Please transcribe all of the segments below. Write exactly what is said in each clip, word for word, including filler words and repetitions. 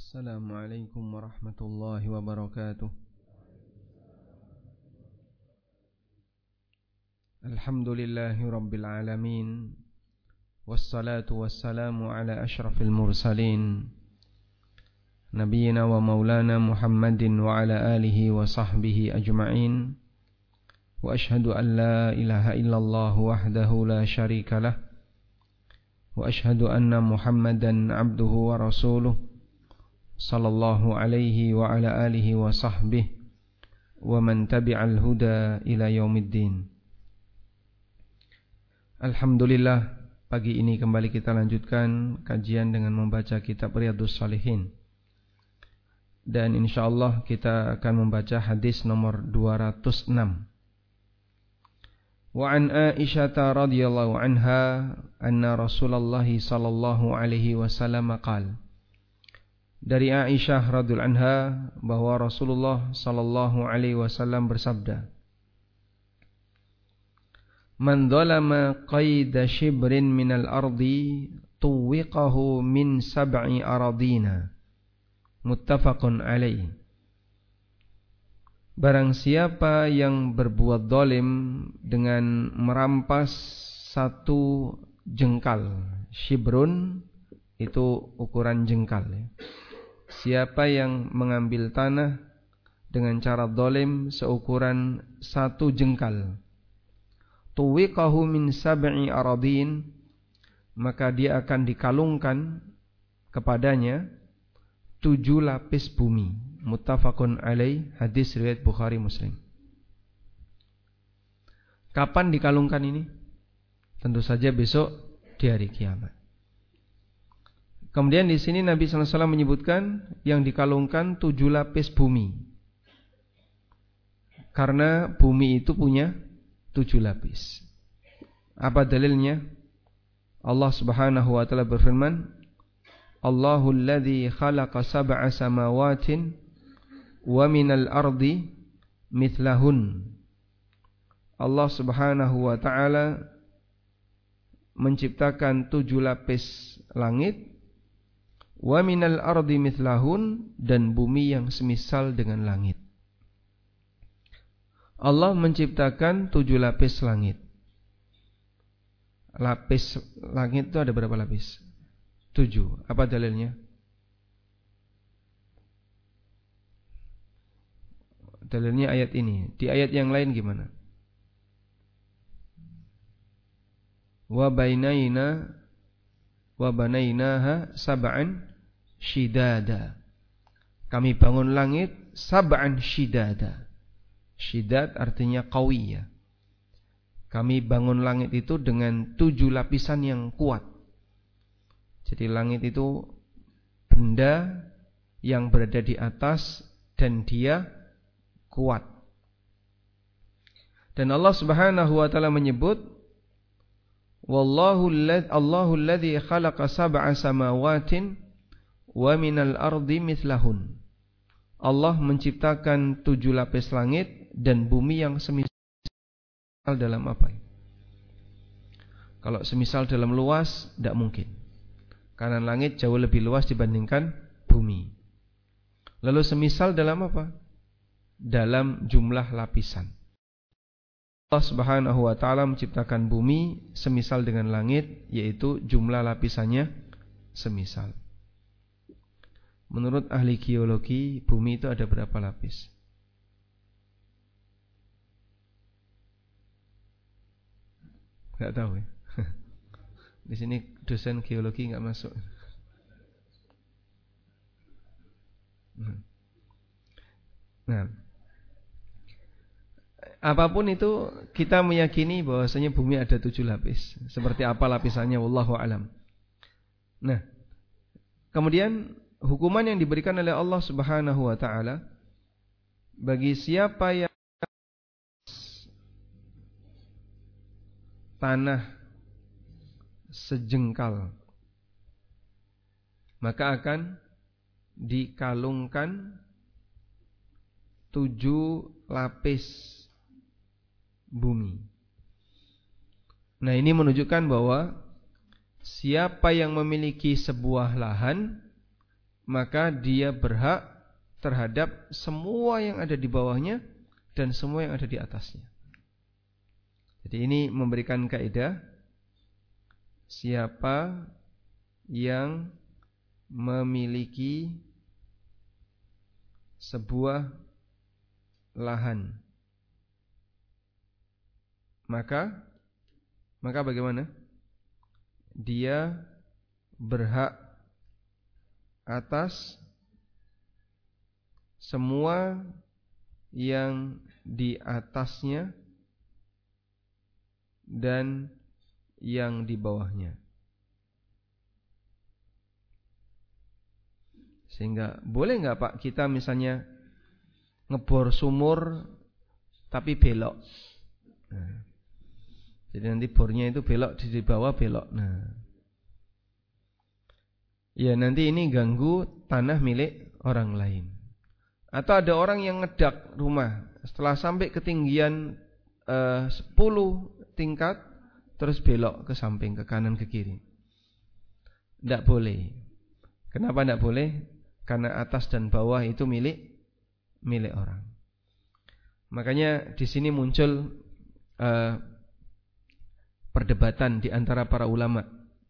Assalamualaikum warahmatullahi wabarakatuh. Alhamdulillahi rabbil alamin. Wassalatu wassalamu ala ashrafil mursalin, Nabiyyina wa maulana Muhammadin wa ala alihi wa sahbihi ajma'in. Wa ashhadu an la ilaha illallah wahdahu la syarika lah. Wa ashhadu anna Muhammadan abduhu wa rasuluh, sallallahu alaihi wa ala alihi wa sahbihi wa man tabi'al huda ila yaumiddin. Alhamdulillah, pagi ini kembali kita lanjutkan kajian dengan membaca kitab Riyadhus Shalihin. Dan insyaallah kita akan membaca hadis nomor dua ratus enam. Wa an Aisyah radhiyallahu anha anna Rasulullah sallallahu alaihi wasallam qala. Dari Aisyah radhiyallahu anha bahwa Rasulullah sallallahu alaihi wasallam bersabda, "Man dzalama qaida shibrin minal ardi tuwiqahu min sab'i aradina." Muttafaqun alaih. Barang siapa yang berbuat zalim dengan merampas satu jengkal, shibrun itu ukuran jengkal ya. Siapa yang mengambil tanah dengan cara zalim seukuran satu jengkal, tuwiqahu min sab'i aradin, maka dia akan dikalungkan kepadanya tujuh lapis bumi. Muttafaqun alaih, hadis riwayat Bukhari Muslim. Kapan dikalungkan ini? Tentu saja besok di hari kiamat. Kemudian di sini Nabi sallallahu alaihi wasallam menyebutkan yang dikalungkan tujuh lapis bumi, karena bumi itu punya tujuh lapis. Apa dalilnya? Allah Subhanahu wa taala berfirman, Allahul ladzi khalaqa sab'a samawatin wa minal ardi mithlahun. Allah Subhanahu wa taala menciptakan tujuh lapis langit, wa minal ardi mithlahun, dan bumi yang semisal dengan langit. Allah menciptakan tujuh lapis langit. Lapis langit itu ada berapa lapis? Tujuh. Apa dalilnya? Dalilnya ayat ini. Di ayat yang lain gimana? Wa bainaina wa banainaha sab'an shidada. Kami bangun langit sab'an shidada. Shidad artinya qawiyah. Kami bangun langit itu dengan tujuh lapisan yang kuat. Jadi langit itu benda yang berada di atas dan dia kuat. Dan Allah Subhanahu wa taala menyebut, Wallahu Allahu alladzi khalaqa sab'a samawatin wa minal ardi mithlahun. Allah menciptakan tujuh lapis langit dan bumi yang semisal dalam apa? Kalau semisal dalam luas, tidak mungkin. Karena langit jauh lebih luas dibandingkan bumi. Lalu semisal dalam apa? Dalam jumlah lapisan. Allah Subhanahu wa taala menciptakan bumi semisal dengan langit, yaitu jumlah lapisannya semisal. Menurut ahli geologi, bumi itu ada berapa lapis? Enggak tahu ya. Di sini dosen geologi enggak masuk. Nah, apapun itu kita meyakini bahwasanya bumi ada tujuh lapis. Seperti apa lapisannya, wallahu alam. Nah, kemudian hukuman yang diberikan oleh Allah Subhanahu wa taala bagi siapa yang tanah sejengkal, maka akan dikalungkan tujuh lapis bumi. Nah, ini menunjukkan bahwa siapa yang memiliki sebuah lahan, maka dia berhak terhadap semua yang ada di bawahnya dan semua yang ada di atasnya. Jadi ini memberikan kaidah, siapa yang memiliki sebuah lahan, maka maka bagaimana? Dia berhak atas semua yang di atasnya dan yang di bawahnya. Sehingga boleh nggak Pak kita misalnya ngebor sumur tapi belok. Nah, jadi nanti bornya itu belok, di bawah belok. Nah, ya nanti ini ganggu tanah milik orang lain. Atau ada orang yang ngedak rumah, setelah sampai ketinggian eh, sepuluh tingkat terus belok ke samping, ke kanan, ke kiri. Tidak boleh. Kenapa tidak boleh? Karena atas dan bawah itu milik milik orang. Makanya di sini muncul uh, perdebatan di antara para ulama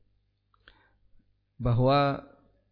bahwa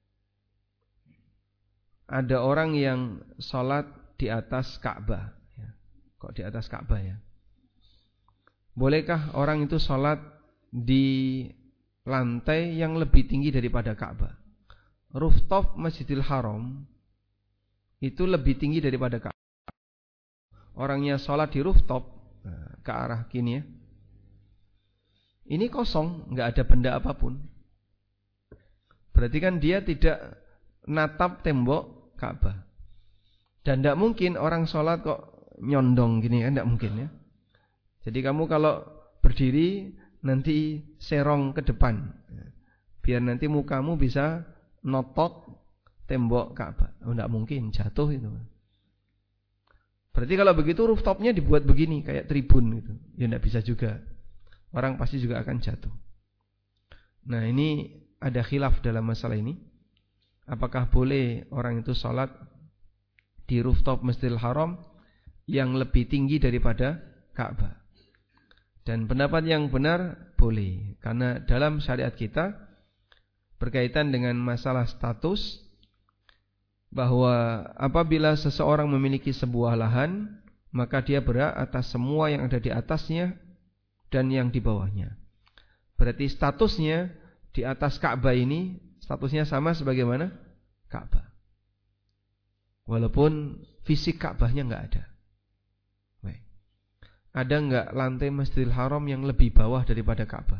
ada orang yang sholat di atas Ka'bah. Kok di atas Ka'bah ya? Bolehkah orang itu sholat di lantai yang lebih tinggi daripada Ka'bah? Rooftop Masjidil Haram itu lebih tinggi daripada Ka'bah. Orangnya sholat di rooftop ke arah kini ya, ini kosong, nggak ada benda apapun. Berarti kan dia tidak natap tembok Ka'bah. Dan tidak mungkin orang sholat kok nyondong gini kan, tidak mungkin ya. Jadi kamu kalau berdiri nanti serong ke depan, biar nanti mukamu bisa notok tembok Ka'bah. Oh, tidak mungkin, jatuh itu. Berarti kalau begitu rooftopnya dibuat begini kayak tribun gitu. Ya tidak bisa juga. Orang pasti juga akan jatuh. Nah, ini ada khilaf dalam masalah ini. Apakah boleh orang itu sholat di rooftop Masjidil Haram yang lebih tinggi daripada Ka'bah? Dan pendapat yang benar boleh, karena dalam syariat kita berkaitan dengan masalah status, bahwa apabila seseorang memiliki sebuah lahan, maka dia berhak atas semua yang ada di atasnya dan yang di bawahnya. Berarti statusnya di atas Ka'bah ini statusnya sama sebagaimana Ka'bah, walaupun fisik Ka'bahnya nggak ada. Baik. Ada nggak lantai Masjidil Haram yang lebih bawah daripada Ka'bah?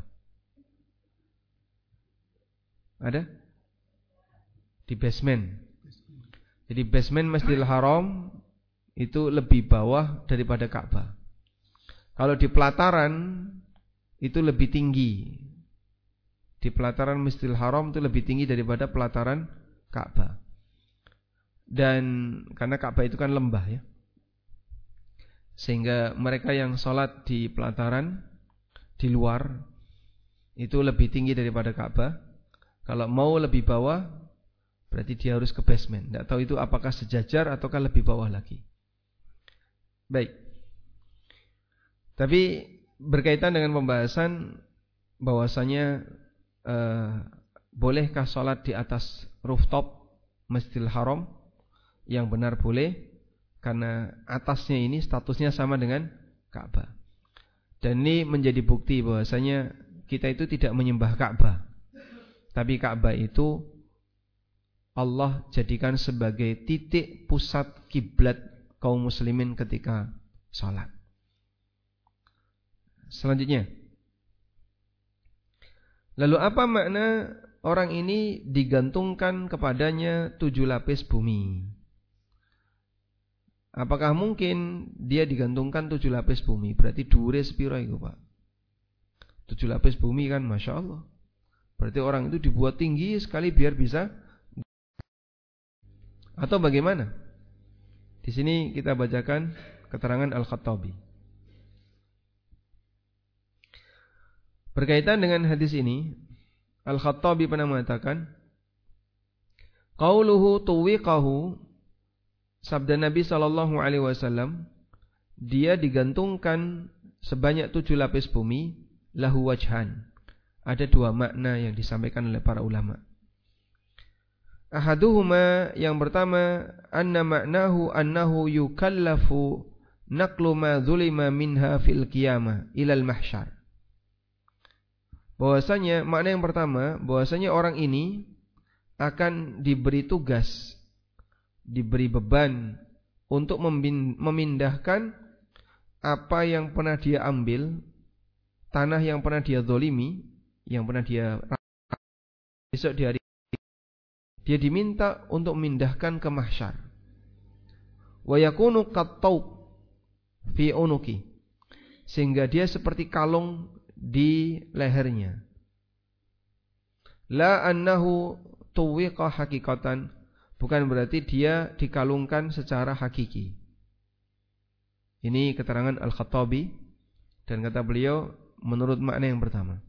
Ada? Di basement. Jadi basement Masjidil Haram itu lebih bawah daripada Ka'bah. Kalau di pelataran itu lebih tinggi. Di pelataran Masjidil Haram itu lebih tinggi daripada pelataran Ka'bah. Dan karena Ka'bah itu kan lembah ya, sehingga mereka yang sholat di pelataran di luar itu lebih tinggi daripada Ka'bah. Kalau mau lebih bawah, berarti dia harus ke basement. Tidak tahu itu apakah sejajar ataukah lebih bawah lagi. Baik. Tapi berkaitan dengan pembahasan bahwasanya eh, bolehkah sholat di atas rooftop Masjidil Haram? Yang benar boleh, karena atasnya ini statusnya sama dengan Ka'bah. Dan ini menjadi bukti bahwasanya kita itu tidak menyembah Ka'bah, tapi Ka'bah itu Allah jadikan sebagai titik pusat kiblat kaum muslimin ketika sholat. Selanjutnya, lalu apa makna orang ini digantungkan kepadanya tujuh lapis bumi? Apakah mungkin dia digantungkan tujuh lapis bumi? Berarti dhuwure sepira iku, Pak? Tujuh lapis bumi kan, Masya Allah. Berarti orang itu dibuat tinggi sekali biar bisa. Atau bagaimana? Di sini kita bacakan keterangan Al-Khattabi. Berkaitan dengan hadis ini, Al-Khattabi pernah mengatakan, Qauluhu tuwiqahu, sabda Nabi sallallahu alaihi wasallam, dia digantungkan sebanyak tujuh lapis bumi, lahu wajhan. Ada dua makna yang disampaikan oleh para ulama. Ahaduhuma, yang pertama, anna ma'nahu annahu yukallafu naqlu ma dzulima minha fil qiyamah ilal mahsyar. Bahwasanya makna yang pertama, bahwasanya orang ini akan diberi tugas, diberi beban untuk memindahkan apa yang pernah dia ambil, tanah yang pernah dia zalimi, yang pernah dia besok di hari dia diminta untuk memindahkan ke mahsyar. Wa yakunu qattauq fi unuki, sehingga dia seperti kalung di lehernya. La annahu tuwiqa hakikatan, bukan berarti dia dikalungkan secara hakiki. Ini keterangan Al-Khattabi, dan kata beliau menurut makna yang pertama.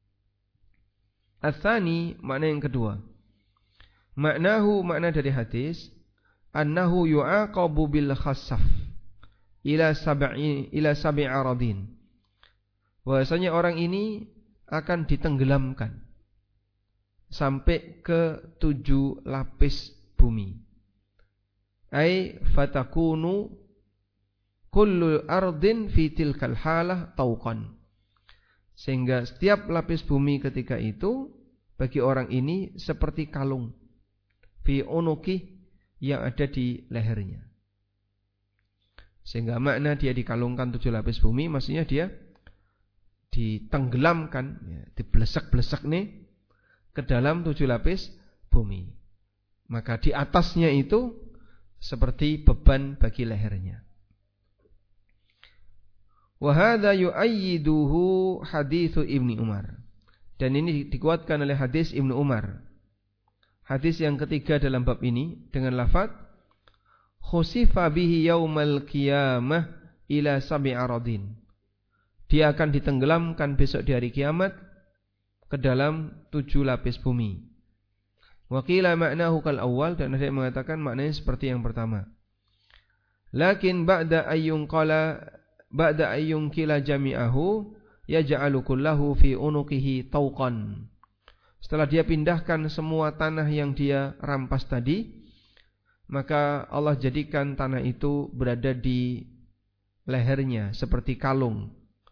Ats-tsani, makna yang kedua. Maknahu, makna dari hadis, annahu yu'aqabu bil khassaf ila sab'i ila sab'i aradin. Bahwasanya orang ini akan ditenggelamkan sampai ke tujuh lapis bumi. Ai fatakunu kullu ardin fi tilkal halah tauqan. Sehingga setiap lapis bumi ketika itu bagi orang ini seperti kalung fi unuki, yang ada di lehernya. Sehingga makna dia dikalungkan tujuh lapis bumi, maksudnya dia ditenggelamkan, ya, diblesak-blesak nih ke dalam tujuh lapis bumi. Maka di atasnya itu seperti beban bagi lehernya. Wa hadza yu'ayyiduhu haditsu Ibnu Umar. Dan ini dikuatkan oleh hadis Ibnu Umar. Hadis yang ketiga dalam bab ini dengan lafaz khusifa bihi yaumal qiyamah ila sab'i aradin. Dia akan ditenggelamkan besok di hari kiamat ke dalam tujuh lapis bumi. Wa qila ma'nahu kal awwal, dan ada yang mengatakan maknanya seperti yang pertama. Lakin ba'da ayyun qala ba'da ayyun kila jami'ahu yaj'alu kullahu fi unuqihi tauqan. Setelah dia pindahkan semua tanah yang dia rampas tadi, maka Allah jadikan tanah itu berada di lehernya seperti kalung.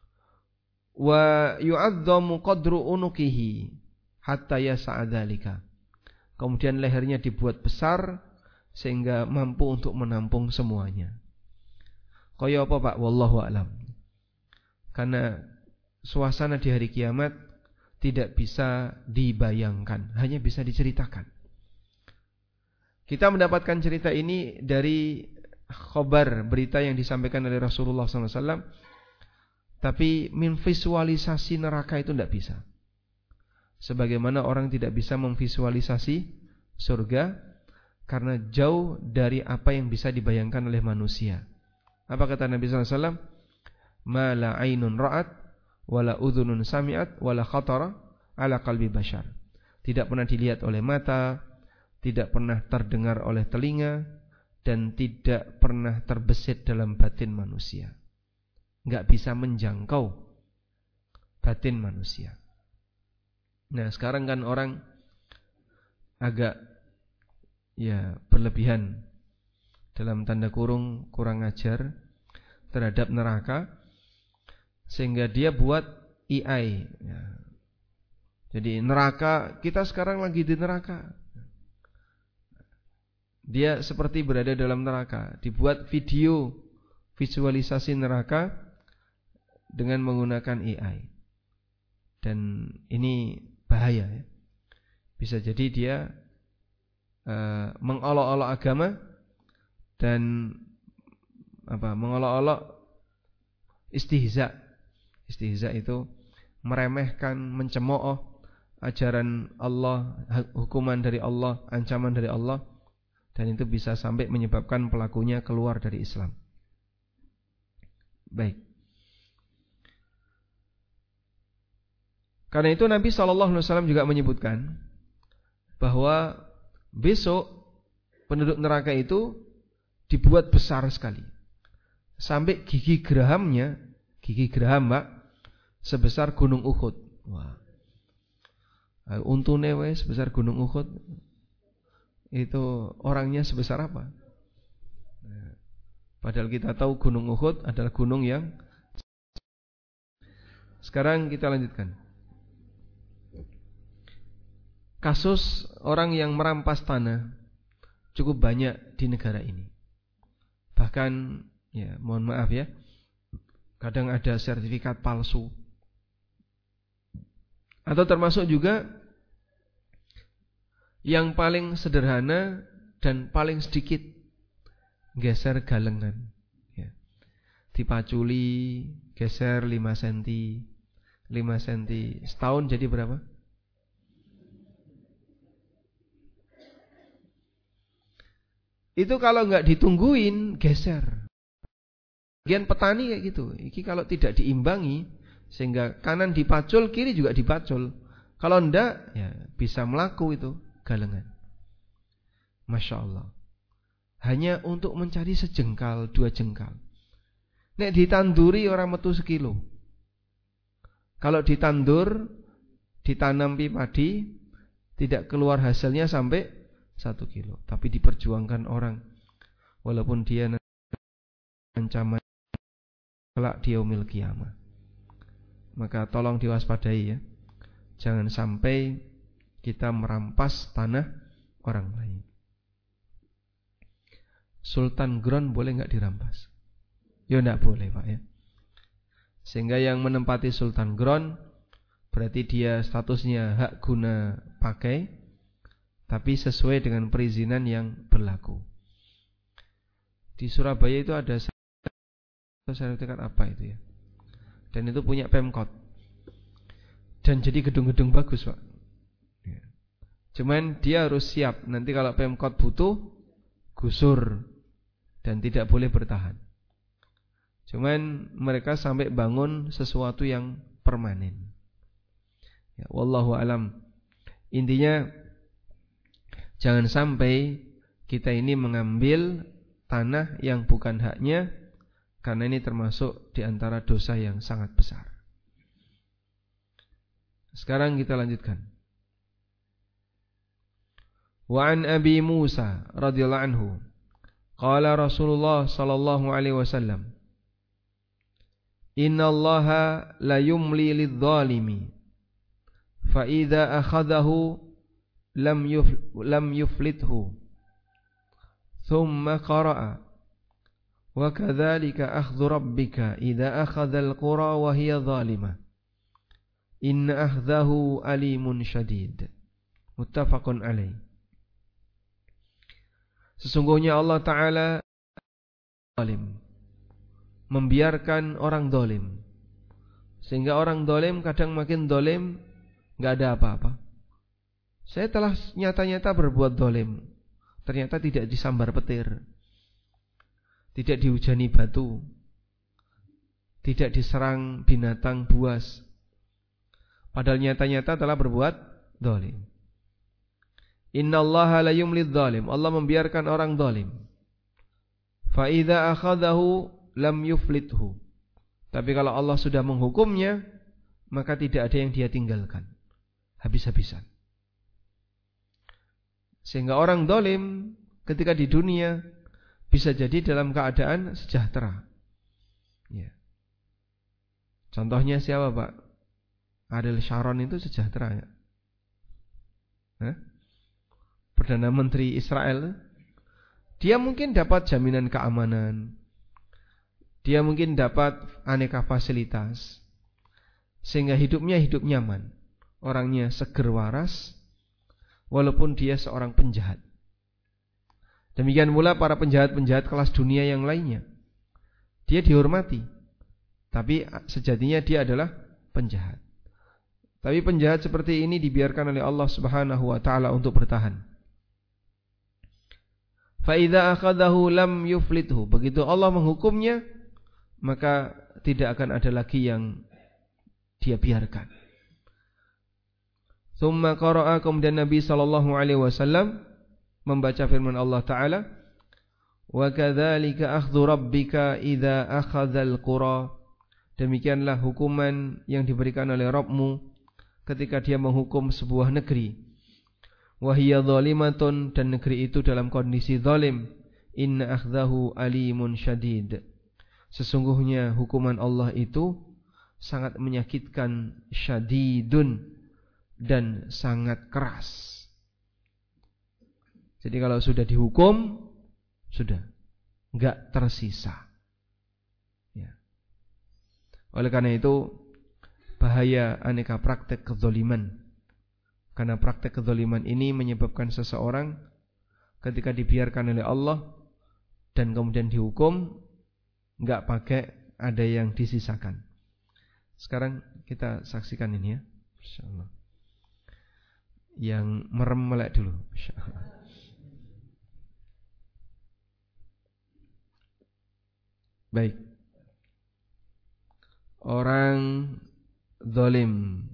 Wa yu'adzamu qadru unuqihi hatta yas'adzalika. Kemudian lehernya dibuat besar sehingga mampu untuk menampung semuanya. Kaya apa Pak? Wallahu a'lam. Karena suasana di hari kiamat tidak bisa dibayangkan, hanya bisa diceritakan. Kita mendapatkan cerita ini dari khabar, berita yang disampaikan oleh Rasulullah sallallahu alaihi wasallam. Tapi memvisualisasi neraka itu tidak bisa. Sebagaimana orang tidak bisa memvisualisasi surga, karena jauh dari apa yang bisa dibayangkan oleh manusia. Apa kata Nabi sallallahu alaihi wasallam? Ma la ainun ra'at wala udhunun sami'at wala khatara ala qalbi bashar. Tidak pernah dilihat oleh mata, tidak pernah terdengar oleh telinga, dan tidak pernah terbesit dalam batin manusia. Enggak bisa menjangkau batin manusia. Nah, sekarang kan orang agak ya berlebihan, dalam tanda kurung kurang ajar terhadap neraka, sehingga dia buat A I ya. Jadi neraka, kita sekarang lagi di neraka, dia seperti berada dalam neraka. Dibuat video visualisasi neraka dengan menggunakan A I. Dan ini bahaya ya. Bisa jadi dia uh, mengolok-olok agama dan apa? Mengolok-olok istihza. Istihza itu meremehkan, mencemooh ajaran Allah, hukuman dari Allah, ancaman dari Allah, dan itu bisa sampai menyebabkan pelakunya keluar dari Islam. Baik. Karena itu Nabi shallallahu alaihi wasallam juga menyebutkan bahwa Besok penduduk neraka itu dibuat besar sekali. Sampai gigi gerahamnya, gigi geraham Pak, sebesar gunung Uhud. Wah. Untune wae sebesar gunung Uhud. Itu orangnya sebesar apa? Padahal kita tahu gunung Uhud adalah gunung yang. Sekarang kita lanjutkan. Kasus orang yang merampas tanah cukup banyak di negara ini. Bahkan, ya mohon maaf ya, kadang ada sertifikat palsu. Atau termasuk juga yang paling sederhana dan paling sedikit, geser galengan. Ya. Dipaculi, geser lima sentimeter, lima sentimeter, setahun jadi berapa? Itu kalau nggak ditungguin, geser. Bagian petani kayak gitu. Iki kalau tidak diimbangi, sehingga kanan dipacul, kiri juga dipacul. Kalau enggak, ya bisa melaku itu galengan. Masya Allah. Hanya untuk mencari sejengkal, dua jengkal. Nek ditanduri orang metu sekilo. Kalau ditandur, ditanami padi, tidak keluar hasilnya sampai satu kilo. Tapi diperjuangkan orang, walaupun dia ancaman kelak di yaumil qiyamah. Maka tolong diwaspadai ya. Jangan sampai kita merampas tanah orang lain. Sultan Ground boleh nggak dirampas? Ya nggak boleh Pak ya. Sehingga yang menempati Sultan Ground berarti dia statusnya hak guna pakai, tapi sesuai dengan perizinan yang berlaku. Di Surabaya itu ada sertifikat apa itu ya? Dan itu punya Pemkot. Dan jadi gedung-gedung bagus Pak. Cuman dia harus siap, nanti kalau Pemkot butuh, gusur dan tidak boleh bertahan. Cuman mereka sampai bangun sesuatu yang permanen. Ya, wallahu alam. Intinya jangan sampai kita ini mengambil tanah yang bukan haknya, karena ini termasuk di antara dosa yang sangat besar. Sekarang kita lanjutkan. Wa an Abi Musa radhiyallahu anhu qala Rasulullah sallallahu alaihi wasallam, Inna Allaha la yumli lidh-dhalimi fa idza akhadhahu lam yuf, lam yuflithu. Thumma qara'a wa kadzalika akhdhu rabbika idza akhadha al-qura wa hiya dhalimah. Inna akhdahu alimun syadid. Muttafaqun alaih. Sesungguhnya Allah Ta'ala zalim, membiarkan orang zalim, sehingga orang zalim kadang makin zalim, gak ada apa-apa. Saya telah nyata-nyata berbuat zalim, ternyata tidak disambar petir, tidak dihujani batu, tidak diserang binatang buas, padahal nyata-nyata telah berbuat zalim. Innallaha la yumlidz zalim, Allah membiarkan orang zalim. Fa idza akhadahu lam yuflithu. Tapi kalau Allah sudah menghukumnya, maka tidak ada yang dia tinggalkan, habis-habisan. Sehingga orang zalim ketika di dunia bisa jadi dalam keadaan sejahtera. Ya. Contohnya siapa Pak? Ariel Sharon itu sejahtera ya? Hah? Perdana Menteri Israel. Dia mungkin dapat jaminan keamanan, dia mungkin dapat aneka fasilitas, sehingga hidupnya hidup nyaman. Orangnya seger waras, walaupun dia seorang penjahat. Demikian pula para penjahat-penjahat kelas dunia yang lainnya. Dia dihormati, tapi sejatinya dia adalah penjahat. Tapi penjahat seperti ini dibiarkan oleh Allah Subhanahu wa taala untuk bertahan. Fa idza akhadahu lam yuflithu. Begitu Allah menghukumnya, maka tidak akan ada lagi yang dia biarkan. Tsumma qara'a, kemudian Nabi sallallahu alaihi wasallam membaca firman Allah Ta'ala, wa kadzalika akhdhu rabbika idza akhadzal qura. Demikianlah hukuman yang diberikan oleh Rabbmu ketika dia menghukum sebuah negeri. Wa hiya zalimatun, dan negeri itu dalam kondisi zalim. Inna akhdahu alimun syadid. Sesungguhnya hukuman Allah itu sangat menyakitkan, syadidun, dan sangat keras. Jadi kalau sudah dihukum, sudah enggak tersisa. Ya. Oleh karena itu bahaya aneka praktek kezaliman. Karena praktek kezaliman ini menyebabkan seseorang ketika dibiarkan oleh Allah dan kemudian dihukum, enggak pakai ada yang disisakan. Sekarang kita saksikan ini ya, insyaallah. Yang merem melek dulu, insyaallah. Baik. Orang zalim.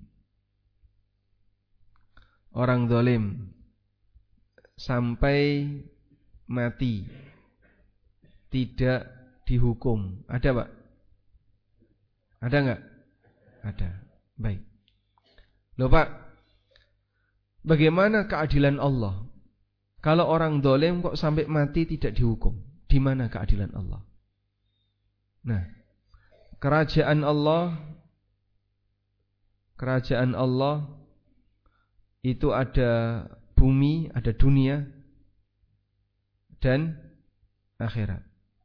Orang zalim sampai mati tidak dihukum. Ada, Pak? Ada enggak? Ada. Baik. Loh, Pak, bagaimana keadilan Allah? Kalau orang zalim kok sampai mati tidak dihukum? Di mana keadilan Allah? Nah, kerajaan Allah, kerajaan Allah itu ada bumi, ada dunia, dan akhirat.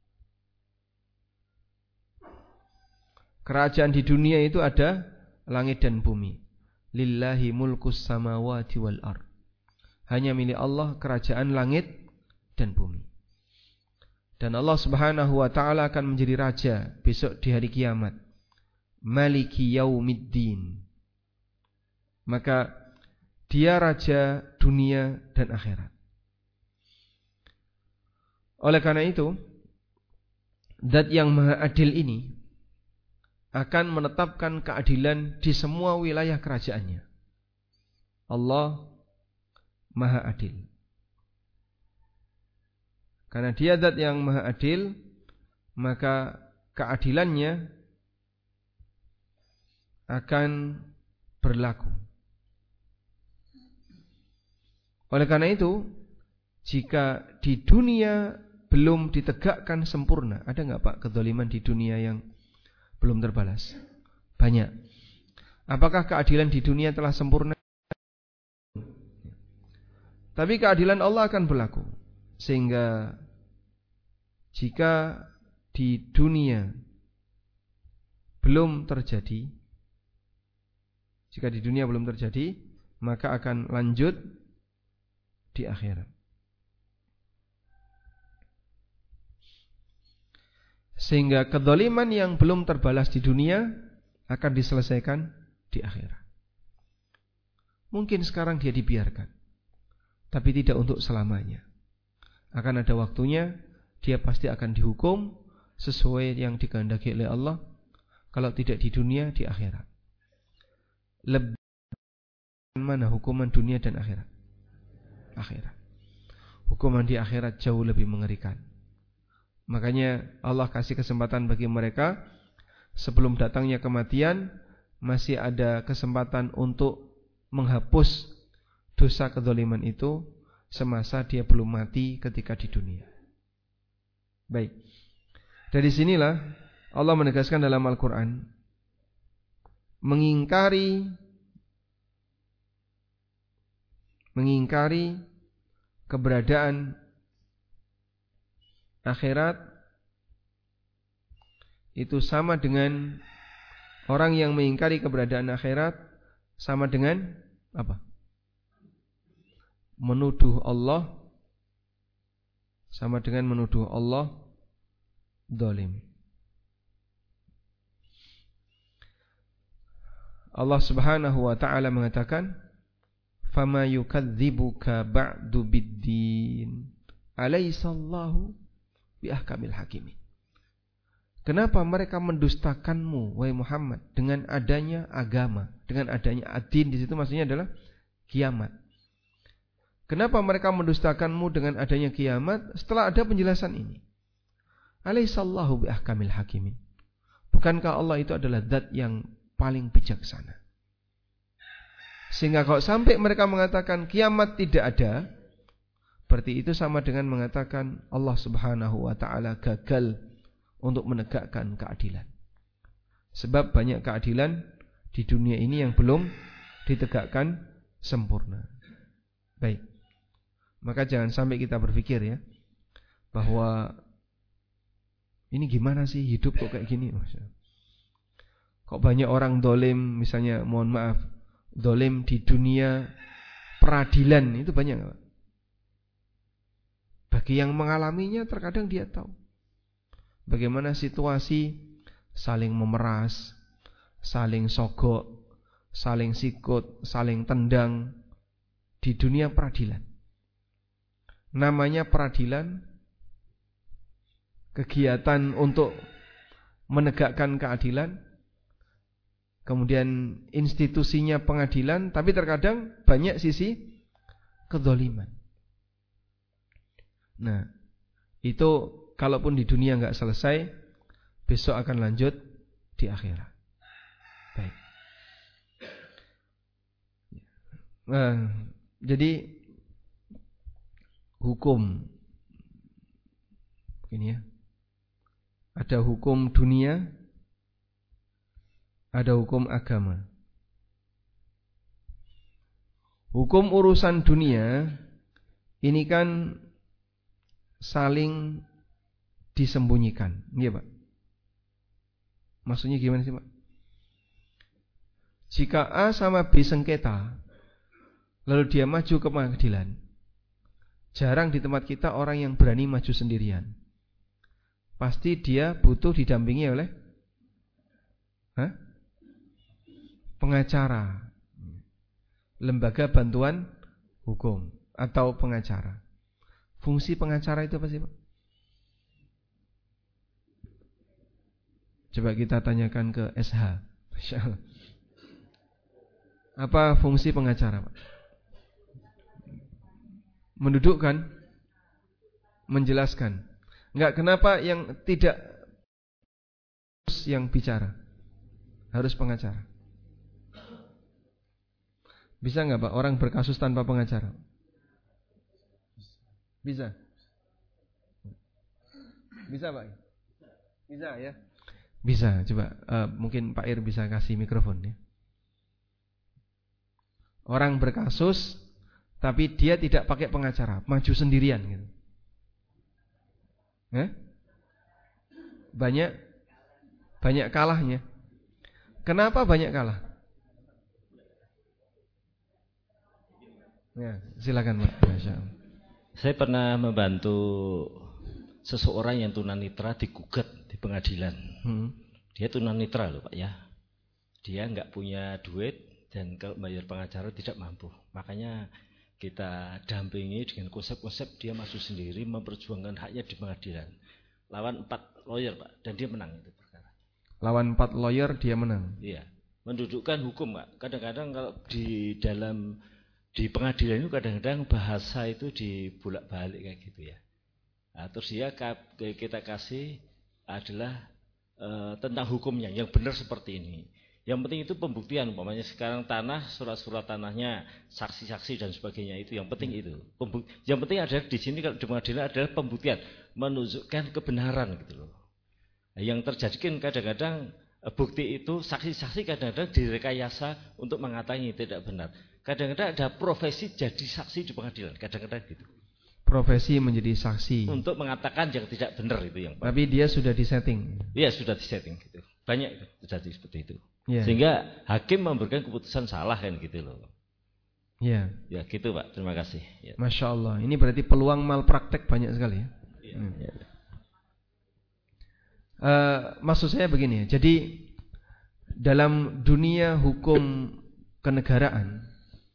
Kerajaan di dunia itu ada langit dan bumi. Lillahi mulkus samawati wal ard. Hanya milik Allah kerajaan langit dan bumi. Dan Allah Subhanahu wa taala akan menjadi raja besok di hari kiamat. Maliki yaumiddin. Maka dia raja dunia dan akhirat. Oleh karena itu, Zat yang Maha Adil ini akan menetapkan keadilan di semua wilayah kerajaannya. Allah Maha Adil. Karena dia Zat yang Maha Adil, maka keadilannya akan berlaku. Oleh karena itu, jika di dunia belum ditegakkan sempurna, ada enggak Pak kezaliman di dunia yang belum terbalas? Banyak. Apakah keadilan di dunia telah sempurna? Tapi keadilan Allah akan berlaku. Sehingga jika di dunia belum terjadi, jika di dunia belum terjadi, maka akan lanjut di akhirat. Sehingga kezaliman yang belum terbalas di dunia akan diselesaikan di akhirat. Mungkin sekarang dia dibiarkan, tapi tidak untuk selamanya. Akan ada waktunya dia pasti akan dihukum sesuai yang dikehendaki oleh Allah. Kalau tidak di dunia, di akhirat. Lebih mana hukuman dunia dan akhirat? Akhirat. Hukuman di akhirat jauh lebih mengerikan. Makanya Allah kasih kesempatan bagi mereka sebelum datangnya kematian, masih ada kesempatan untuk menghapus dosa kezaliman itu semasa dia belum mati ketika di dunia. Baik. Dari sinilah Allah menegaskan dalam Al-Quran, mengingkari mengingkari keberadaan akhirat itu sama dengan orang yang mengingkari keberadaan akhirat, sama dengan apa? Menuduh Allah, sama dengan menuduh Allah zalim. Allah Subhanahu wa taala mengatakan, "Fama yukadzibuka ba'du biddin, alaysallahu biahkamil hakimin." Kenapa mereka mendustakanmu, wahai Muhammad, dengan adanya agama, dengan adanya ad-din? Di situ maksudnya adalah kiamat. Kenapa mereka mendustakanmu dengan adanya kiamat setelah ada penjelasan ini? Alaihissallahu biahkamil hakimin. Bukankah Allah itu adalah zat yang paling bijaksana? Sehingga kalau sampai mereka mengatakan kiamat tidak ada, berarti itu sama dengan mengatakan Allah Subhanahu wa taala gagal untuk menegakkan keadilan. Sebab banyak keadilan di dunia ini yang belum ditegakkan sempurna. Baik. Maka jangan sampai kita berpikir ya bahwa ini gimana sih hidup kok kayak gini? Kok banyak orang dolim, misalnya mohon maaf, dolim di dunia peradilan itu banyak gak? Bagi yang mengalaminya terkadang dia tahu bagaimana situasi saling memeras, saling sogok, saling sikut, saling tendang di dunia peradilan. Namanya peradilan, kegiatan untuk menegakkan keadilan, kemudian institusinya pengadilan, tapi terkadang banyak sisi kedzaliman. Nah, itu kalaupun di dunia enggak selesai, besok akan lanjut di akhirat. Baik. Nah, jadi hukum ini ya. Ada hukum dunia, ada hukum agama. Hukum urusan dunia ini kan saling disembunyikan, iya Pak? Maksudnya gimana sih Pak? Jika A sama B sengketa, lalu dia maju ke pengadilan, jarang di tempat kita orang yang berani maju sendirian. Pasti dia butuh didampingi oleh Hah? pengacara, lembaga bantuan hukum atau pengacara. Fungsi pengacara itu apa sih Pak? Coba kita tanyakan ke S H. Apa fungsi pengacara Pak? Mendudukkan, menjelaskan. Enggak, kenapa yang tidak yang bicara harus pengacara? Bisa enggak Pak orang berkasus tanpa pengacara? Bisa. Bisa Pak? Bisa ya? Bisa, coba uh, mungkin Pak Ir bisa kasih mikrofon ya. Orang berkasus tapi dia tidak pakai pengacara, maju sendirian gitu. Eh? Banyak banyak kalahnya. Kenapa banyak kalah? Ya, silakan Pak. Masya Allah. Saya pernah membantu seseorang yang tunanetra digugat di pengadilan. Hmm. Dia tunanetra loh Pak ya. Dia nggak punya duit dan kalau bayar pengacara tidak mampu. Makanya kita dampingi dengan konsep-konsep dia masuk sendiri memperjuangkan haknya di pengadilan. Lawan empat lawyer Pak dan dia menang itu perkara. Lawan empat lawyer dia menang. Iya, mendudukkan hukum Pak. Kadang-kadang kalau di dalam di pengadilan itu kadang-kadang bahasa itu dibolak-balik kayak gitu ya. Nah, terus dia kita kasih adalah e, tentang hukumnya yang benar seperti ini. Yang penting itu pembuktian, umpamanya sekarang tanah, surat-surat tanahnya, saksi-saksi dan sebagainya itu yang penting itu. Pembuk- yang penting adalah di sini kalau di pengadilan adalah pembuktian, menunjukkan kebenaran gitu loh. Nah, yang terjadi kan kadang-kadang bukti itu saksi-saksi kadang-kadang direkayasa untuk mengatakan tidak benar. Kadang-kadang ada profesi jadi saksi di pengadilan, kadang-kadang gitu. Profesi menjadi saksi untuk mengatakan yang tidak benar itu yang. Tapi dia sudah disetting. Iya sudah disetting gitu. Banyak terjadi seperti itu. Yeah. Sehingga hakim memberikan keputusan salah kan gitu loh. Iya. Yeah. Ya gitu Pak. Terima kasih. Ya. Masya Allah. Ini berarti peluang malpraktek banyak sekali ya. Yeah. Hmm. Yeah. Uh, maksud saya begini ya. Jadi dalam dunia hukum kenegaraan,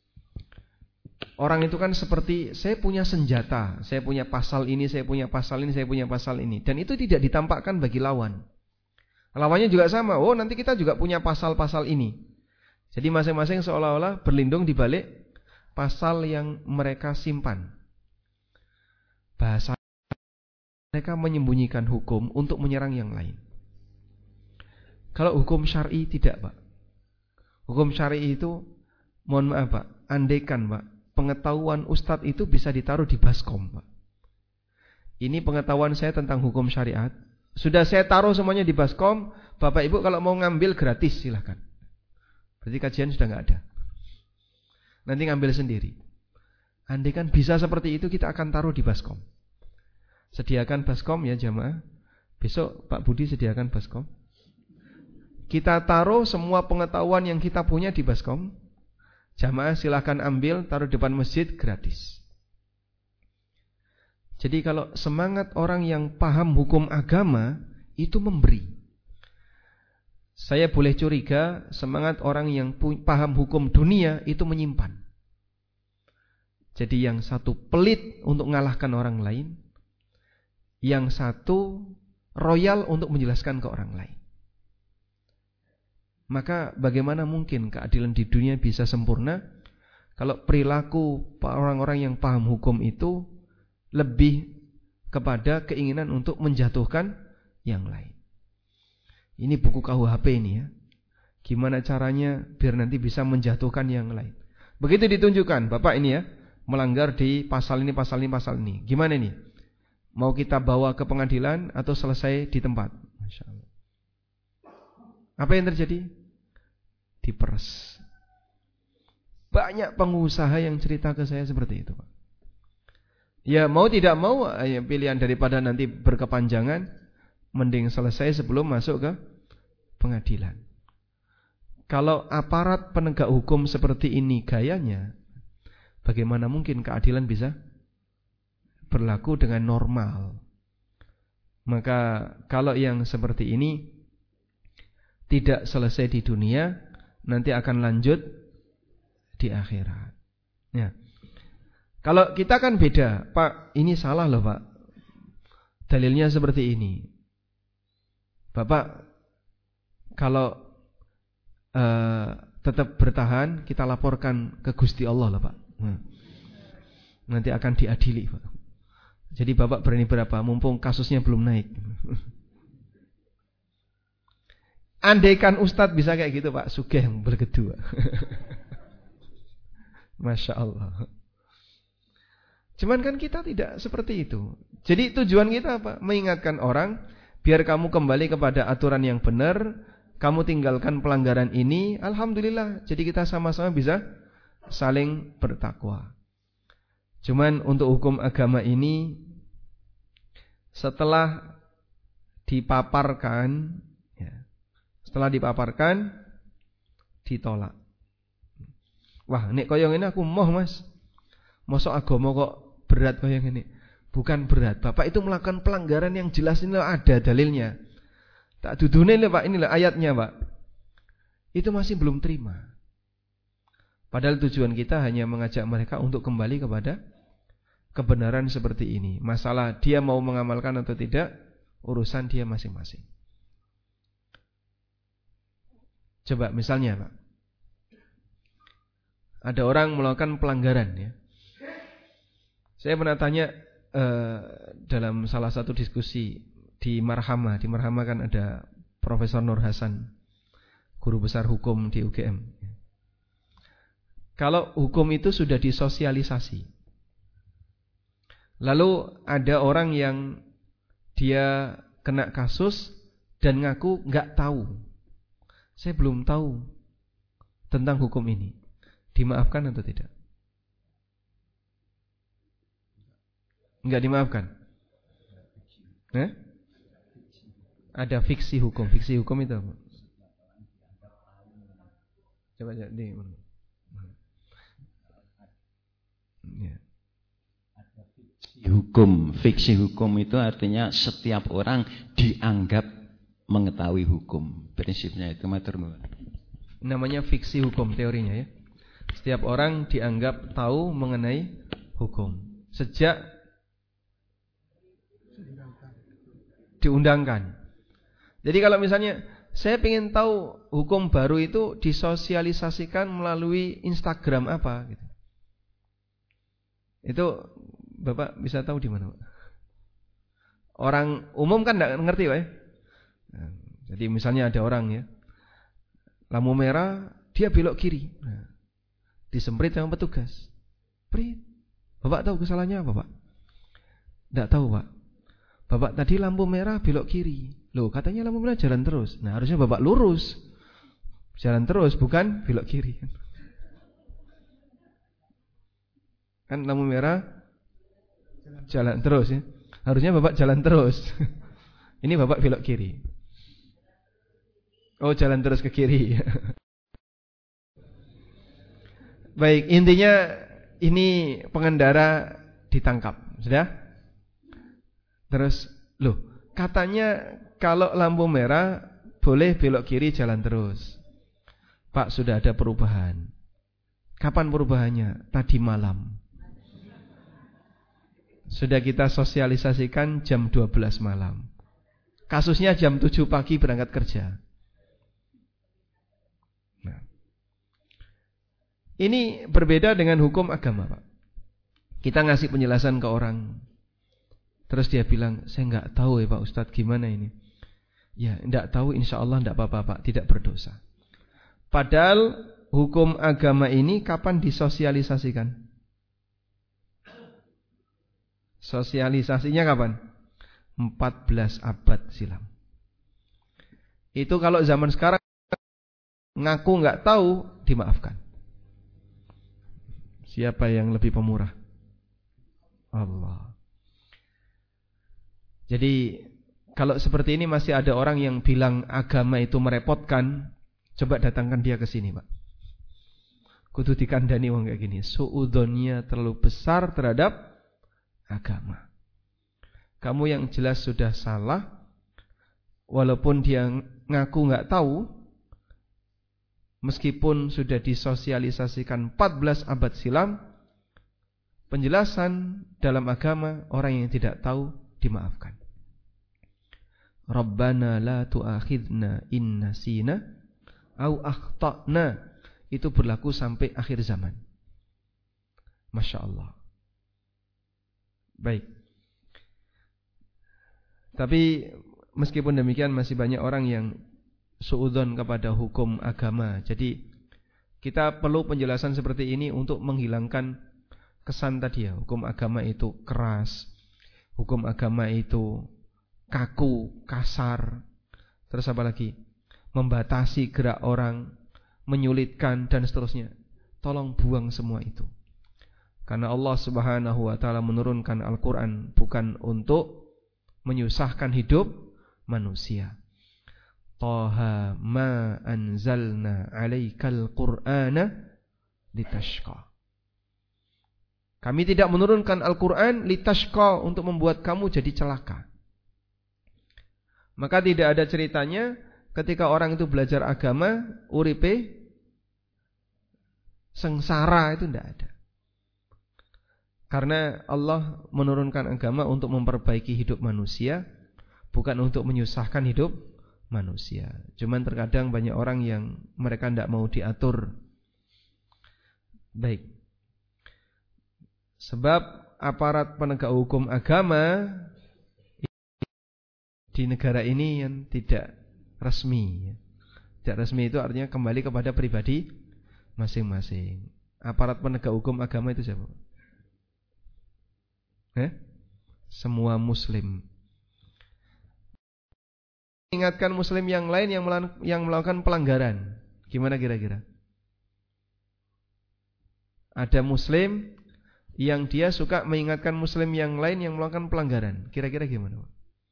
orang itu kan seperti saya punya senjata, saya punya pasal ini, saya punya pasal ini, saya punya pasal ini, dan itu tidak ditampakkan bagi lawan. Lawannya juga sama. Oh, nanti kita juga punya pasal-pasal ini. Jadi masing-masing seolah-olah berlindung di balik pasal yang mereka simpan. Bahasa mereka menyembunyikan hukum untuk menyerang yang lain. Kalau hukum syar'i tidak, Pak. Hukum syar'i itu, mohon maaf Pak, andaikan Pak, pengetahuan Ustadz itu bisa ditaruh di baskom Pak. Ini pengetahuan saya tentang hukum syariat. Sudah saya taruh semuanya di baskom. Bapak Ibu kalau mau ngambil gratis silahkan. Berarti kajian sudah nggak ada. Nanti ngambil sendiri. Andaikan bisa seperti itu, kita akan taruh di baskom. Sediakan baskom ya jamaah. Besok Pak Budi sediakan baskom. Kita taruh semua pengetahuan yang kita punya di baskom. Jamaah silahkan ambil, taruh depan masjid gratis. Jadi kalau semangat orang yang paham hukum agama itu memberi. Saya boleh curiga semangat orang yang paham hukum dunia itu menyimpan. Jadi yang satu pelit untuk mengalahkan orang lain, yang satu royal untuk menjelaskan ke orang lain. Maka bagaimana mungkin keadilan di dunia bisa sempurna kalau perilaku orang-orang yang paham hukum itu lebih kepada keinginan untuk menjatuhkan yang lain. Ini buku K U H P ini ya. Gimana caranya biar nanti bisa menjatuhkan yang lain. Begitu ditunjukkan, Bapak ini ya, melanggar di pasal ini, pasal ini, pasal ini. Gimana ini? Mau kita bawa ke pengadilan atau selesai di tempat? Masya Allah. Apa yang terjadi? Diperes. Banyak pengusaha yang cerita ke saya seperti itu, Pak. Ya mau tidak mau ya, pilihan daripada nanti berkepanjangan, mending selesai sebelum masuk ke pengadilan. Kalau aparat penegak hukum seperti ini gayanya, bagaimana mungkin keadilan bisa berlaku dengan normal? Maka kalau yang seperti ini tidak selesai di dunia, nanti akan lanjut di akhirat. Ya. Kalau kita kan beda, Pak, ini salah loh Pak. Dalilnya seperti ini. Bapak, kalau uh, tetap bertahan, kita laporkan ke Gusti Allah loh Pak. Nah, nanti akan diadili Pak. Jadi Bapak berani berapa? Mumpung kasusnya belum naik. Andaikan Ustadz bisa kayak gitu Pak, sugih berkedua. Masya Allah. Cuman kan kita tidak seperti itu. Jadi tujuan kita apa? Mengingatkan orang, biar kamu kembali kepada aturan yang benar, kamu tinggalkan pelanggaran ini, alhamdulillah. Jadi kita sama-sama bisa saling bertakwa. Cuman untuk hukum agama ini, setelah dipaparkan, ya, setelah dipaparkan, ditolak. Wah, nek koyong ini aku moh mas. Mosok agama kok berat koyong ini. Bukan berat. Bapak itu melakukan pelanggaran yang jelas, ini ada dalilnya. Tak dudune lho Pak, inilah ayatnya Pak. Itu masih belum terima. Padahal tujuan kita hanya mengajak mereka untuk kembali kepada kebenaran seperti ini. Masalah dia mau mengamalkan atau tidak, urusan dia masing-masing. Coba misalnya Pak, ada orang melakukan pelanggaran ya. Saya pernah tanya eh, dalam salah satu diskusi di Marhamah. Di Marhamah kan ada Profesor Nur Hasan, guru besar hukum di U G M. Kalau hukum itu sudah disosialisasi, lalu ada orang yang dia kena kasus dan ngaku nggak tahu, saya belum tahu tentang hukum ini, dimaafkan atau tidak? Enggak dimaafkan. Eh? Ada fiksi hukum. Fiksi hukum itu apa? Coba aja di. Ya. Hukum, fiksi hukum itu artinya setiap orang dianggap mengetahui hukum. Prinsipnya itu matur nuwun. Namanya fiksi hukum teorinya ya. Setiap orang dianggap tahu mengenai hukum sejak diundangkan. Jadi kalau misalnya saya ingin tahu hukum baru itu disosialisasikan melalui Instagram apa gitu. Itu Bapak bisa tahu di mana, Pak? Orang umum kan enggak ngerti, Pak ya. Nah, jadi misalnya ada orang ya, lampu merah, dia belok kiri. Nah, disemprit sama petugas. Prit. Bapak tahu kesalahannya apa, Pak? Enggak tahu, Pak. Bapak tadi lampu merah belok kiri. Loh, katanya lampu merah jalan terus. Nah, harusnya Bapak lurus. Jalan terus, bukan belok kiri. Kan lampu merah jalan terus ya. Harusnya Bapak jalan terus. Ini Bapak belok kiri. Oh, jalan terus ke kiri. Baik, intinya ini pengendara ditangkap, sudah? Terus, loh, katanya kalau lampu merah boleh belok kiri jalan terus. Pak, sudah ada perubahan. Kapan perubahannya? Tadi malam. Sudah kita sosialisasikan jam dua belas malam. Kasusnya jam tujuh pagi berangkat kerja. Nah, ini berbeda dengan hukum agama, Pak. Kita ngasih penjelasan ke orang, terus dia bilang, saya nggak tahu ya Pak Ustadz, gimana ini? Ya, nggak tahu, insya Allah nggak apa-apa Pak, tidak berdosa. Padahal hukum agama ini kapan disosialisasikan? Sosialisasinya kapan? empat belas abad silam. Itu kalau zaman sekarang ngaku nggak tahu, dimaafkan. Siapa yang lebih pemurah? Allah. Jadi kalau seperti ini masih ada orang yang bilang agama itu merepotkan, coba datangkan dia ke sini, Pak. Kudu dikandani wong kayak gini. Suudzonnya terlalu besar terhadap agama. Kamu yang jelas sudah salah, walaupun dia ngaku nggak tahu, meskipun sudah disosialisasikan empat belas abad silam, penjelasan dalam agama orang yang tidak tahu dimaafkan. Rabbana la tu'akhidna in nasina au akhtana, itu berlaku sampai akhir zaman. Masya Allah. Baik. Tapi meskipun demikian masih banyak orang yang suudzon kepada hukum agama. Jadi kita perlu penjelasan seperti ini untuk menghilangkan kesan tadi ya, hukum agama itu keras, hukum agama itu kaku, kasar. Terus apa lagi? Membatasi gerak orang, menyulitkan dan seterusnya. Tolong buang semua itu. Karena Allah Subhanahu wa taala menurunkan Al-Qur'an bukan untuk menyusahkan hidup manusia. Taha ma anzalna 'alaikal Qur'ana litashqa. Kami tidak menurunkan Al-Qur'an litashqa, untuk membuat kamu jadi celaka. Maka tidak ada ceritanya ketika orang itu belajar agama uripe sengsara, itu tidak ada. Karena Allah menurunkan agama untuk memperbaiki hidup manusia, bukan untuk menyusahkan hidup manusia. Cuman terkadang banyak orang yang mereka tidak mau diatur. Baik. Sebab aparat penegak hukum agama di negara ini yang tidak resmi. Tidak resmi itu artinya kembali kepada pribadi masing-masing. Aparat penegak hukum agama itu siapa? Eh? Semua muslim. Ingatkan muslim yang lain yang yang melakukan pelanggaran. Gimana kira-kira? Ada muslim yang dia suka mengingatkan muslim yang lain yang melakukan pelanggaran. Kira-kira gimana?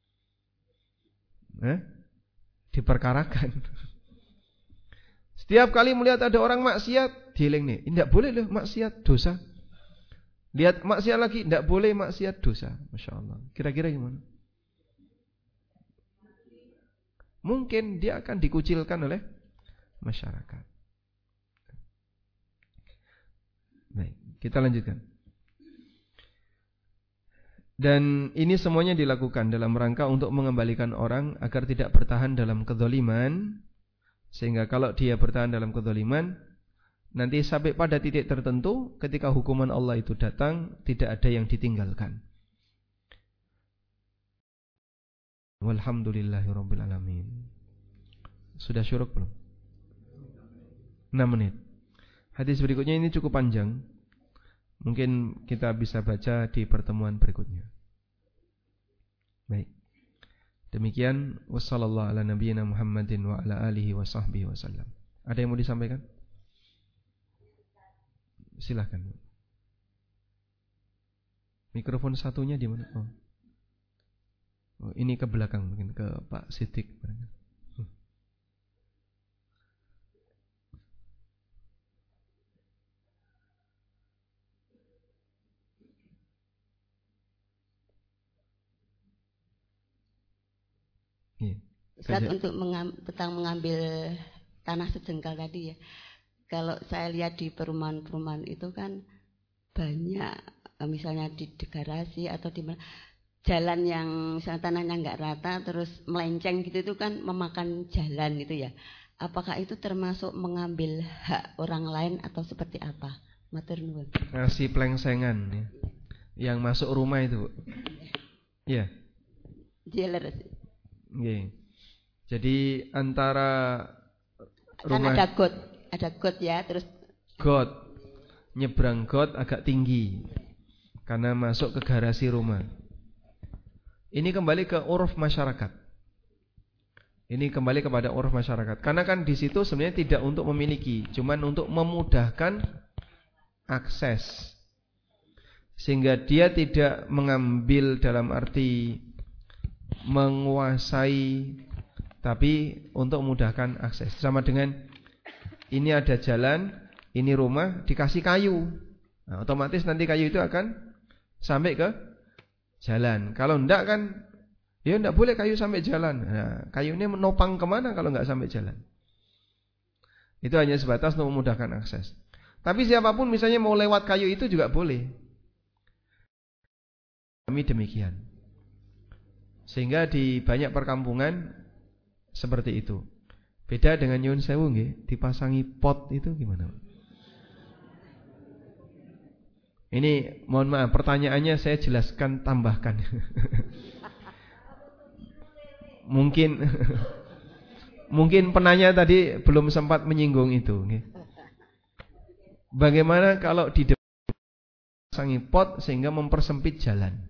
Eh? Diperkarakan. Setiap kali melihat ada orang maksiat, dieling nih, tidak boleh loh maksiat, dosa. Lihat maksiat lagi, tidak boleh maksiat, dosa. Masya Allah. Kira-kira gimana? Mungkin dia akan dikucilkan oleh masyarakat. Baik, kita lanjutkan. Dan ini semuanya dilakukan dalam rangka untuk mengembalikan orang agar tidak bertahan dalam kezaliman, sehingga kalau dia bertahan dalam kezaliman, Nanti sampai pada titik tertentu, ketika hukuman Allah itu datang, tidak ada yang ditinggalkan. Walhamdulillahirabbil alamin. Sudah syuruk belum? enam menit. Hadis berikutnya ini cukup panjang. Mungkin kita bisa baca di pertemuan berikutnya. Baik. Demikian wassallallahu ala nabiyyina Muhammadin wa ala alihi wa sahbihi wasallam. Ada yang mau disampaikan? Silahkan. Mikrofon satunya di mana? Oh. Oh, ini ke belakang mungkin ke Pak Siddiq. Hmm. Yeah. Ustaz, untuk mengam, tentang mengambil tanah sejengkal tadi ya. Kalau saya lihat di perumahan-perumahan itu kan banyak, misalnya di garasi atau di mana, jalan yang misalnya tanahnya nggak rata terus melenceng gitu, itu kan memakan jalan gitu ya. Apakah itu termasuk mengambil hak orang lain atau seperti apa? Matur nuwun. Ngasih plengsengan ya. Yang masuk rumah itu. Iya. Jeler. Nggih. Jadi antara kan rumah ada got, ada got ya, terus got, nyebrang got agak tinggi karena masuk ke garasi rumah. Ini kembali ke uruf masyarakat. Ini kembali kepada uruf masyarakat. Karena kan di situ sebenarnya tidak untuk memiliki, cuman untuk memudahkan akses. Sehingga dia tidak mengambil dalam arti menguasai, tapi untuk memudahkan akses. Sama dengan ini ada jalan, ini rumah, dikasih kayu. Nah, otomatis nanti kayu itu akan sampai ke jalan. Kalau enggak kan, ya enggak boleh kayu sampai jalan. Nah, kayu ini menopang kemana kalau enggak sampai jalan? Itu hanya sebatas untuk memudahkan akses. Tapi siapapun misalnya mau lewat kayu itu juga boleh. Kami demikian. Sehingga di banyak perkampungan seperti itu. Beda dengan nyuwun sewu nggih, dipasangi pot itu gimana? Ini mohon maaf, pertanyaannya saya jelaskan, tambahkan. Mungkin mungkin penanya tadi belum sempat menyinggung itu. Bagaimana kalau di depan pasangi pot sehingga mempersempit jalan?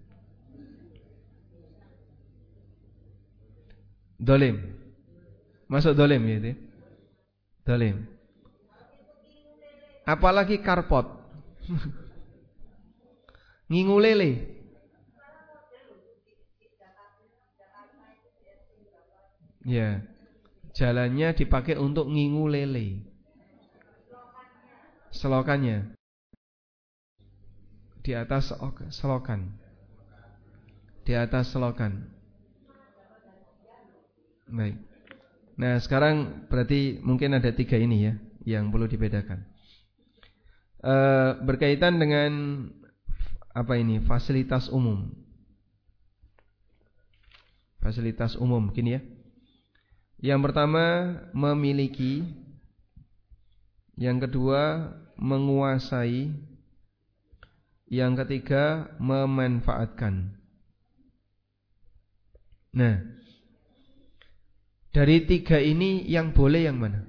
Dolim, masuk dolim gitu. Dolim. Apalagi karpot. Ngingu lele. Ya, jalannya dipakai untuk ngingu lele. Selokannya di atas selokan. Di atas selokan. Baik. Nah, sekarang berarti mungkin ada tiga ini ya yang perlu dibedakan. E, berkaitan dengan apa ini? Fasilitas umum. Fasilitas umum, gini ya. Yang pertama memiliki, yang kedua menguasai, yang ketiga memanfaatkan. Nah, dari tiga ini yang boleh yang mana?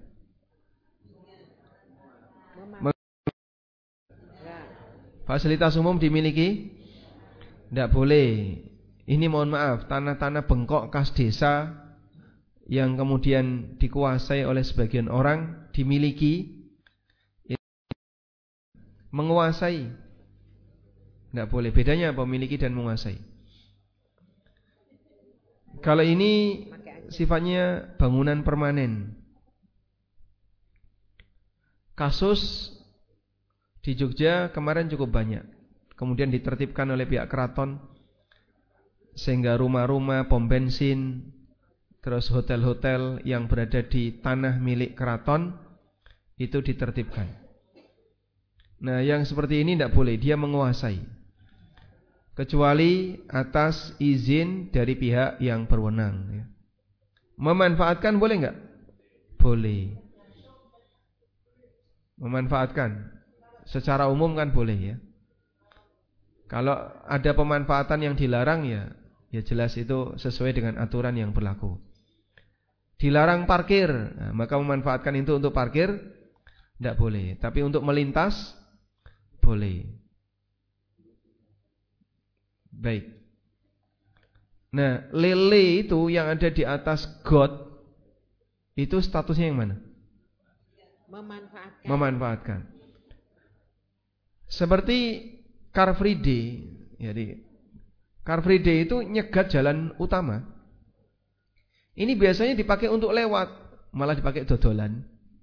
Fasilitas umum dimiliki? Tidak boleh. Ini mohon maaf, tanah-tanah bengkok kas desa yang kemudian dikuasai oleh sebagian orang, dimiliki, menguasai. Tidak boleh. Bedanya apa memiliki dan menguasai? Kalau ini sifatnya bangunan permanen. Kasus di Jogja kemarin cukup banyak. Kemudian ditertibkan oleh pihak keraton, sehingga rumah-rumah, pom bensin, terus hotel-hotel yang berada di tanah milik keraton itu ditertibkan. Nah, yang seperti ini tidak boleh, dia menguasai, kecuali atas izin dari pihak yang berwenang. Memanfaatkan boleh enggak? Boleh. Memanfaatkan. Secara umum kan boleh ya. Kalau ada pemanfaatan yang dilarang ya, ya jelas itu sesuai dengan aturan yang berlaku. Dilarang parkir, nah, maka memanfaatkan itu untuk parkir tidak boleh. Tapi untuk melintas boleh. Baik. Nah, lele itu yang ada di atas got itu statusnya yang mana? Memanfaatkan. Memanfaatkan. Seperti Car Free Day. Jadi Car Free Day itu nyegat jalan utama. Ini biasanya dipakai untuk lewat, malah dipakai dodolan.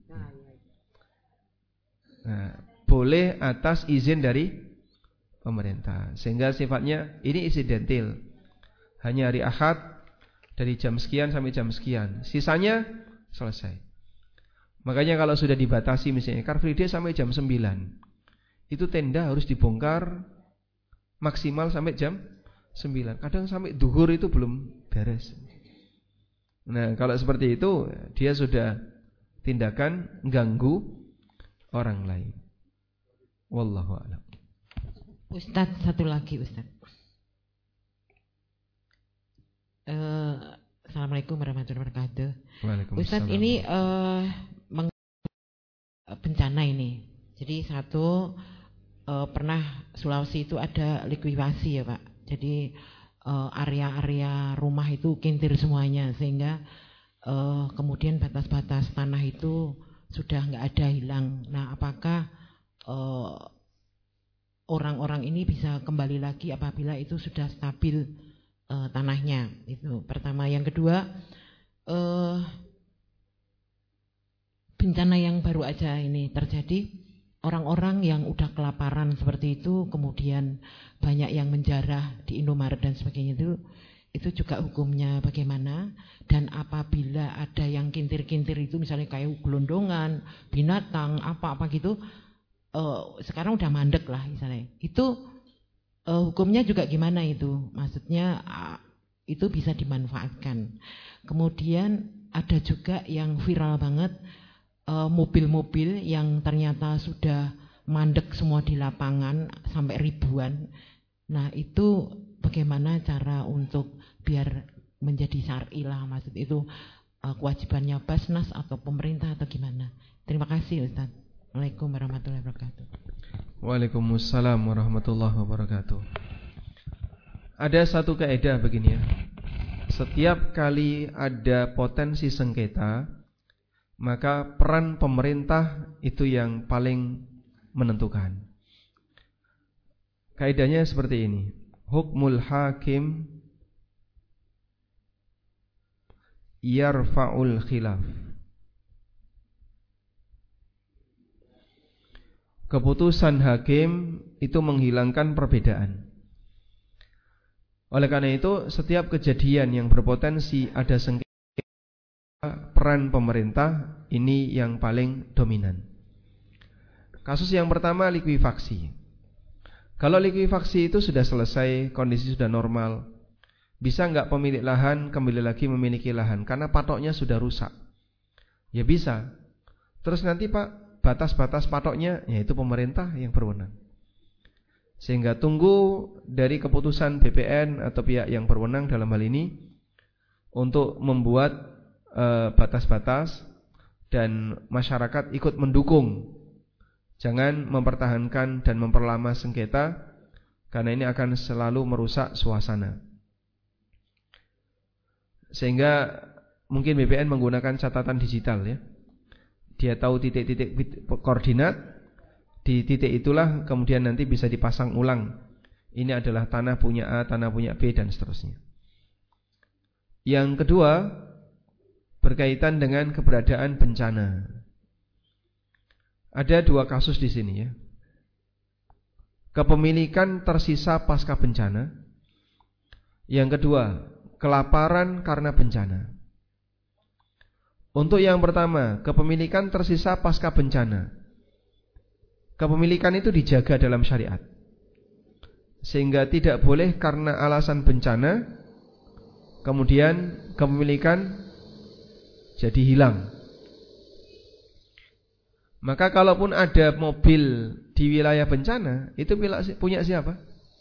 Nah, boleh atas izin dari pemerintah. Sehingga sifatnya ini insidental. Hanya hari Ahad dari jam sekian sampai jam sekian. Sisanya selesai. Makanya kalau sudah dibatasi misalnya Car Free Day sampai jam sembilan, itu tenda harus dibongkar maksimal sampai jam sembilan. Kadang sampai duhur itu belum beres. Nah, kalau seperti itu dia sudah tindakan ganggu orang lain. Wallahu a'lam. Ustaz, satu lagi Ustaz. Uh, Assalamualaikum warahmatullahi wabarakatuh. Ustaz, ini uh, meng- bencana ini. Jadi satu uh, pernah Sulawesi itu ada likuifaksi ya Pak. Jadi uh, area-area rumah itu kintir semuanya, sehingga uh, kemudian batas-batas tanah itu sudah nggak ada, hilang. Nah, apakah uh, orang-orang ini bisa kembali lagi apabila itu sudah stabil Uh, tanahnya? Itu pertama. Yang kedua, uh, bencana yang baru aja ini terjadi, orang-orang yang udah kelaparan seperti itu, kemudian banyak yang menjarah di Indomaret dan sebagainya, itu itu juga hukumnya bagaimana? Dan apabila ada yang kintir-kintir itu, misalnya kayak gelondongan, binatang, apa-apa gitu, uh, sekarang udah mandek lah misalnya, itu Uh, hukumnya juga gimana itu? Maksudnya uh, itu bisa dimanfaatkan. Kemudian ada juga yang viral banget, uh, mobil-mobil yang ternyata sudah mandek semua di lapangan sampai ribuan. Nah, itu bagaimana cara untuk biar menjadi syar'i lah, maksud itu uh, kewajibannya Basnas atau pemerintah atau gimana? Terima kasih Ustaz. Assalamualaikum warahmatullahi wabarakatuh. Waalaikumsalam warahmatullahi wabarakatuh. Ada satu kaidah begini ya. Setiap kali ada potensi sengketa, maka peran pemerintah itu yang paling menentukan. Kaidahnya seperti ini. Hukmul hakim yarfa'ul khilaf. Keputusan hakim itu menghilangkan perbedaan. Oleh karena itu, setiap kejadian yang berpotensi ada sengketa, peran pemerintah ini yang paling dominan. Kasus yang pertama, likuifaksi. Kalau likuifaksi itu sudah selesai, kondisi sudah normal, bisa nggak pemilik lahan kembali lagi memiliki lahan karena patoknya sudah rusak? Ya bisa. Terus nanti Pak, batas-batas patoknya yaitu pemerintah yang berwenang. Sehingga tunggu dari keputusan B P N atau pihak yang berwenang dalam hal ini untuk membuat e, batas-batas dan masyarakat ikut mendukung. Jangan mempertahankan dan memperlama sengketa, karena ini akan selalu merusak suasana. Sehingga mungkin B P N menggunakan catatan digital ya. Dia tahu titik-titik koordinat, di titik itulah kemudian nanti bisa dipasang ulang. Ini adalah tanah punya A, tanah punya B, dan seterusnya. Yang kedua, berkaitan dengan keberadaan bencana. Ada dua kasus di sini ya. Kepemilikan tersisa pasca bencana. Yang kedua, kelaparan karena bencana. Untuk yang pertama, kepemilikan tersisa pasca bencana. Kepemilikan itu dijaga dalam syariat, sehingga tidak boleh karena alasan bencana kemudian kepemilikan jadi hilang. Maka kalaupun ada mobil di wilayah bencana, itu punya siapa?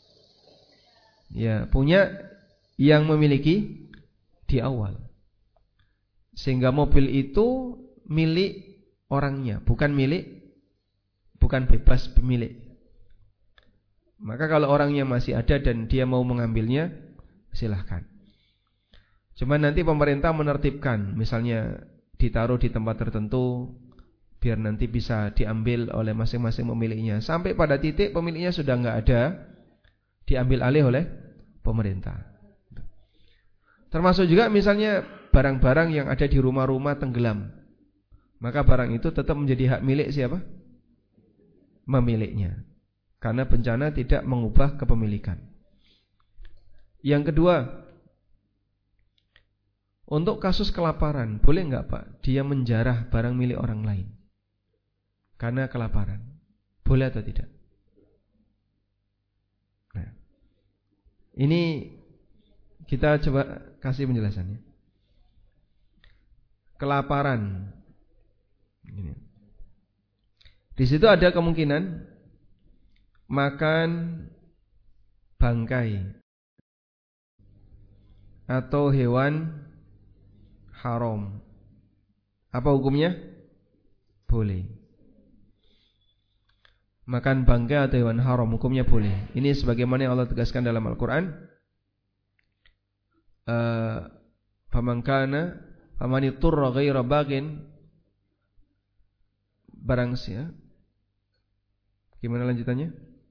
Ya, punya yang memiliki di awal. Sehingga mobil itu milik orangnya, bukan milik, bukan bebas pemilik. Maka kalau orangnya masih ada dan dia mau mengambilnya, silahkan. Cuma nanti pemerintah menertibkan, misalnya ditaruh di tempat tertentu, biar nanti bisa diambil oleh masing-masing pemiliknya. Sampai pada titik pemiliknya sudah nggak ada, diambil alih oleh pemerintah. Termasuk juga misalnya barang-barang yang ada di rumah-rumah tenggelam, maka barang itu tetap menjadi hak milik siapa? Memiliknya. Karena bencana tidak mengubah kepemilikan. Yang kedua, untuk kasus kelaparan, boleh enggak Pak dia menjarah barang milik orang lain karena kelaparan? Boleh atau tidak? Nah, ini kita coba kasih penjelasannya. Kelaparan. Ini. Di situ ada kemungkinan makan bangkai atau hewan haram. Apa hukumnya? Boleh. Makan bangkai atau hewan haram hukumnya boleh. Ini sebagaimana yang Allah tegaskan dalam Al-Quran. Uh, Faman kana faman iturra ghaira bagin, barang siapa. Gimana lanjutannya?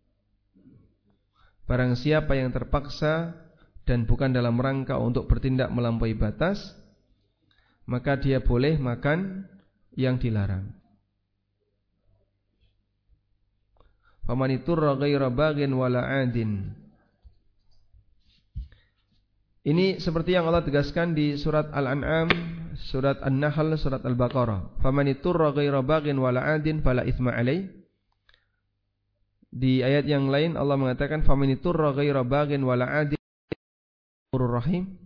Barang siapa yang terpaksa dan bukan dalam rangka untuk bertindak melampaui batas, maka dia boleh makan yang dilarang. Faman iturra ghaira baghin wala 'adin. Ini seperti yang Allah tegaskan di surat Al-An'am, surat An-Nahl, surat Al-Baqarah. Faman iturra ghaira baghin wala 'adin fala itsma 'alaihi. Di ayat yang lain Allah mengatakan faman iturra ghaira baghin wala 'adin ghafurur rahim.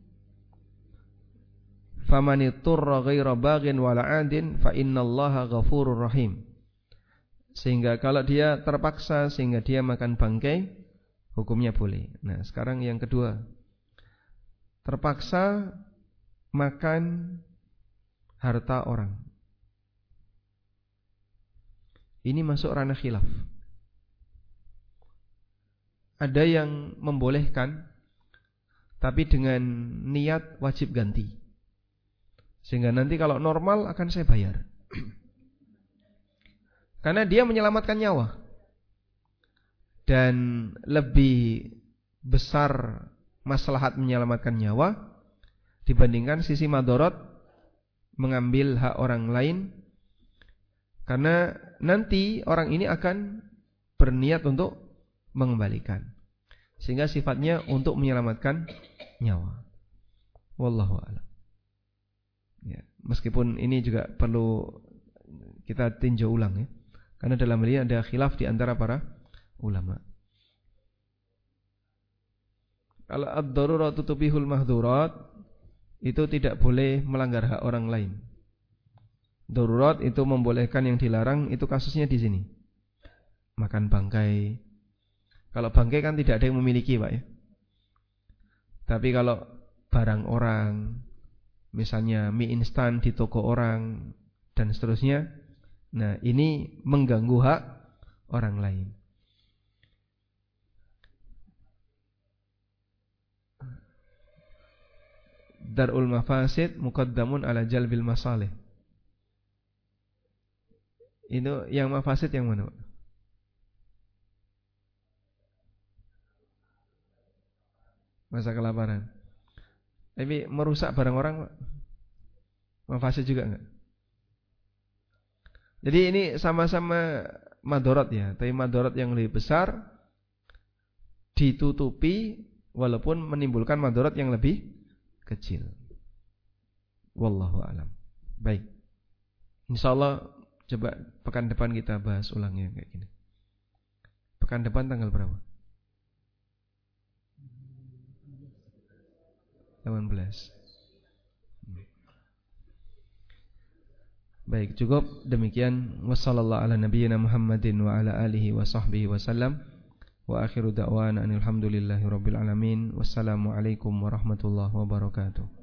Faman iturra ghaira baghin wala 'adin fa innallaha ghafurur rahim. Sehingga kalau dia terpaksa sehingga dia makan bangkai, hukumnya boleh. Nah, sekarang yang kedua. Terpaksa makan harta orang. Ini masuk ranah khilaf. Ada yang membolehkan, tapi dengan niat wajib ganti. Sehingga nanti kalau normal akan saya bayar. Karena dia menyelamatkan nyawa. Dan lebih besar maslahat menyelamatkan nyawa dibandingkan sisi madorot mengambil hak orang lain. Karena nanti orang ini akan berniat untuk mengembalikan, sehingga sifatnya untuk menyelamatkan nyawa. Wallahu a'lam. Ya, meskipun ini juga perlu kita tinjau ulang ya, karena dalam hal ini ada khilaf di antara para ulama. Kalau ad-daruratu tubihul mahdurat, itu tidak boleh melanggar hak orang lain. Darurat itu membolehkan yang dilarang, itu kasusnya di sini. Makan bangkai. Kalau bangkai kan tidak ada yang memiliki, Pak ya. Tapi kalau barang orang, misalnya mie instan di toko orang dan seterusnya, nah ini mengganggu hak orang lain. Darul mafasid muqaddamun ala jalbil masalih. Itu yang mafasid yang mana, Pak? Masa kelaparan. Tapi merusak barang orang, Pak, mafasid juga enggak? Jadi ini sama-sama madorot ya, tapi madorot yang lebih besar ditutupi walaupun menimbulkan madorot yang lebih kecil. Wallahu a'lam. Baik. Insyaallah coba pekan depan kita bahas ulangnya kayak gini. Pekan depan tanggal berapa? delapan belas. Baik, cukup demikian. Wassallallahu ala nabiyyina Muhammadin wa ala alihi wa sahbihi wasallam. Wa akhiru da'wana alhamdulillahi rabbil alamin. Wassalamualaikum warahmatullahi wabarakatuh.